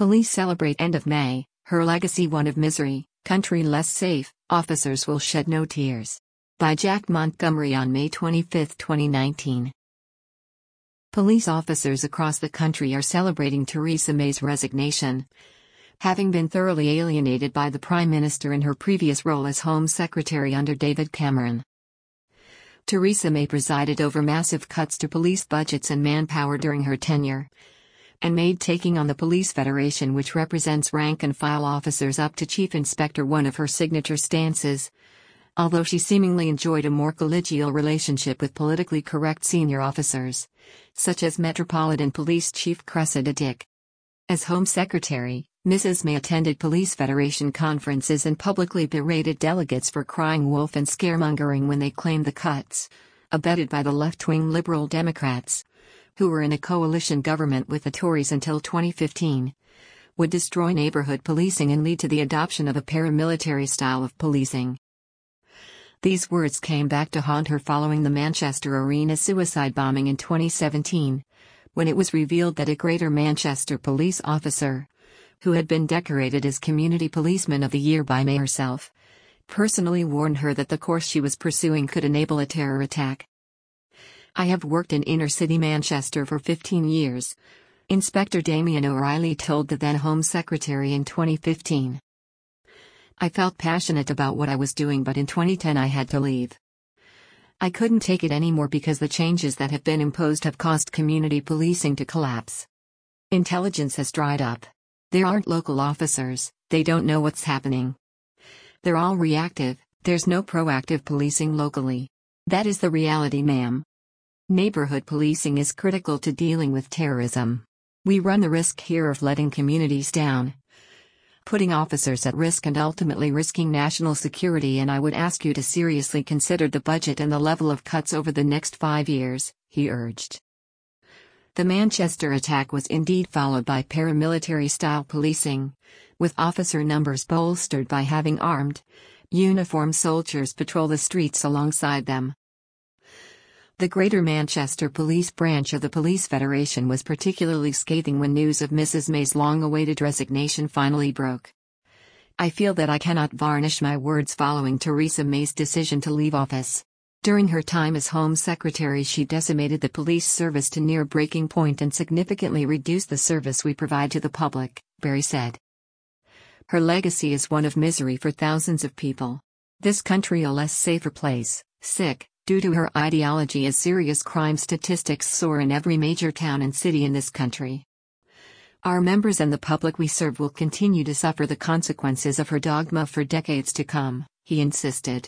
Police celebrate end of May, her legacy one of misery, country less safe, officers will shed no tears. By Jack Montgomery on May 25, 2019. Police officers across the country are celebrating Theresa May's resignation. Having been thoroughly alienated by the Prime Minister in her previous role as Home Secretary under David Cameron. Theresa May presided over massive cuts to police budgets and manpower during her tenure, and made taking on the Police Federation, which represents rank-and-file officers up to Chief Inspector, one of her signature stances, although she seemingly enjoyed a more collegial relationship with politically correct senior officers, such as Metropolitan Police Chief Cressida Dick. As Home Secretary, Mrs. May attended Police Federation conferences and publicly berated delegates for crying wolf and scaremongering when they claimed the cuts, abetted by the left-wing Liberal Democrats, who were in a coalition government with the Tories until 2015, would destroy neighborhood policing and lead to the adoption of a paramilitary style of policing. These words came back to haunt her following the Manchester Arena suicide bombing in 2017, when it was revealed that a Greater Manchester police officer, who had been decorated as Community Policeman of the Year by May herself, personally warned her that the course she was pursuing could enable a terror attack. "I have worked in inner-city Manchester for 15 years, Inspector Damien O'Reilly told the then Home Secretary in 2015. "I felt passionate about what I was doing, but in 2010 I had to leave. I couldn't take it anymore because the changes that have been imposed have caused community policing to collapse. Intelligence has dried up. There aren't local officers, they don't know what's happening. They're all reactive, there's no proactive policing locally. That is the reality, ma'am. Neighborhood policing is critical to dealing with terrorism. We run the risk here of letting communities down, putting officers at risk and ultimately risking national security, and I would ask you to seriously consider the budget and the level of cuts over the next 5 years," he urged. The Manchester attack was indeed followed by paramilitary-style policing, with officer numbers bolstered by having armed, uniformed soldiers patrol the streets alongside them. The Greater Manchester Police branch of the Police Federation was particularly scathing when news of Mrs. May's long-awaited resignation finally broke. "I feel that I cannot varnish my words following Theresa May's decision to leave office. During her time as Home Secretary, she decimated the police service to near breaking point and significantly reduced the service we provide to the public," Berry said. "Her legacy is one of misery for thousands of people. This country a less safer place, sick, due to her ideology as serious crime statistics soar in every major town and city in this country. Our members and the public we serve will continue to suffer the consequences of her dogma for decades to come," he insisted.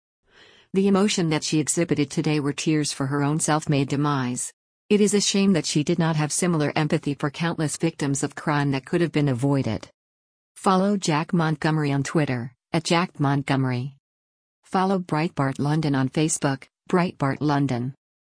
The emotion that she exhibited today were tears for her own self-made demise. It is a shame that she did not have similar empathy for countless victims of crime that could have been avoided. Follow Jack Montgomery on Twitter, @JackMontgomery. Follow Breitbart London on Facebook, Breitbart London.